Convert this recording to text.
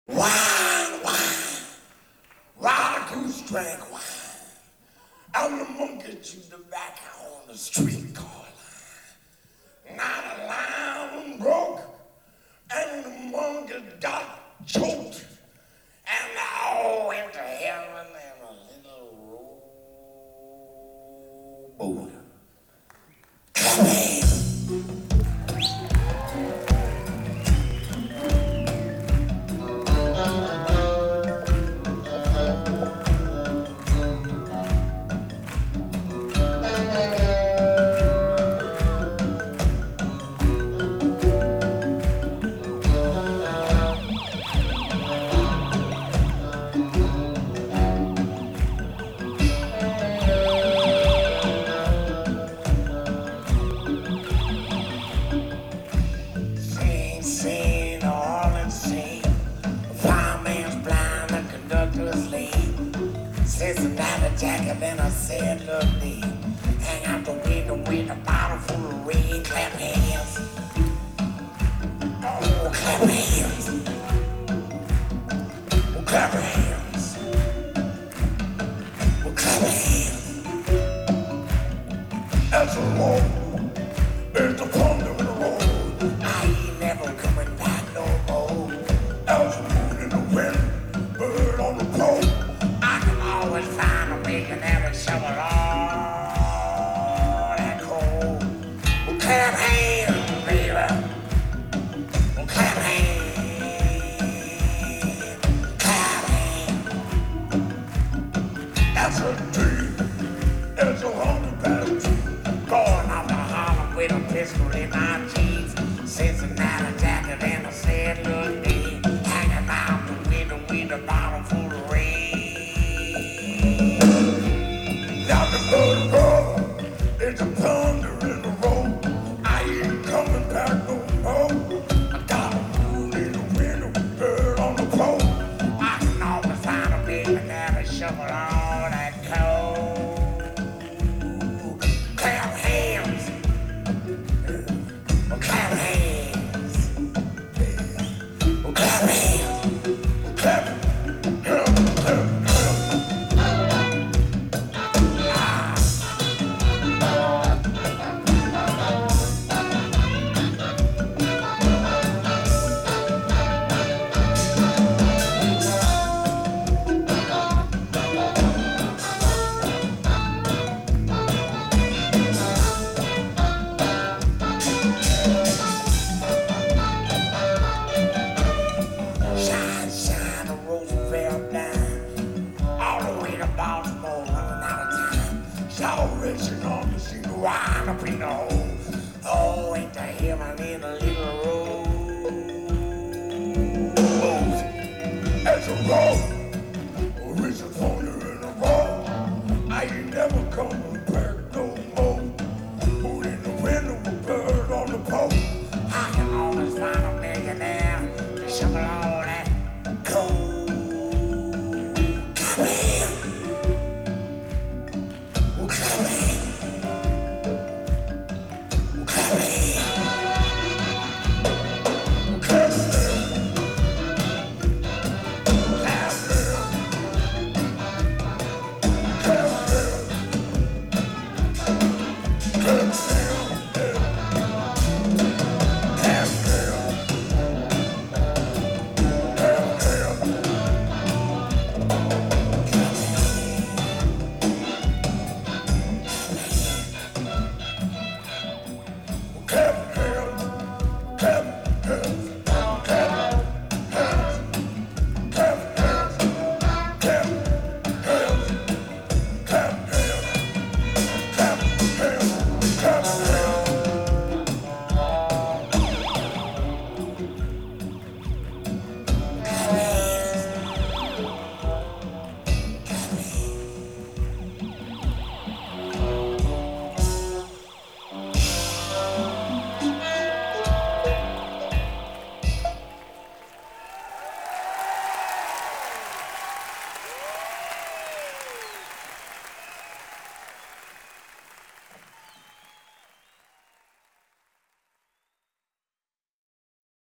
Wine, wine, ride a goose drank wine. And the monkey chewed tobacco on the streetcar line. Now the line broke, and the monkey got choked, and they all went to heaven in a little rowboat. Clap hands. Sing, all and sing. Fireman's blind, the conductor's late. Cincinnati jacket and a sad look deep. Hang out the window with a bottle full of rain. Clap hands. Oh, clap hands. Oh, clap hands. Oh, clap hands. That's a road. There's the thunder in the road. I ain't never coming back no more. There's a moon in the wind, bird on the pole. I can always find a way and never shovel all that coal. Well, clap hands, baby. Well, clap hands. Clap hands. That's a dream. There's a hundred past two. Going off to Harlem with a pistol in my jeans. Cincinnati jacket and a sad little day. Hanging out the window with a bottle full of rain. Down the blood road, it's a thunder in the road. I ain't coming back no more. I got a moon in the window, bird on the pole. I can always find a big and have a shovel all that coal. Clap hands. Oh, clap hands. Oh, clap hands. Oh, clap hands. Shine, shine, the Roosevelt dime. All the way to Baltimore, running out of time. Y'all racing on the sea, wind up in the hole. Oh, ain't the heaven in a little road. There's a road.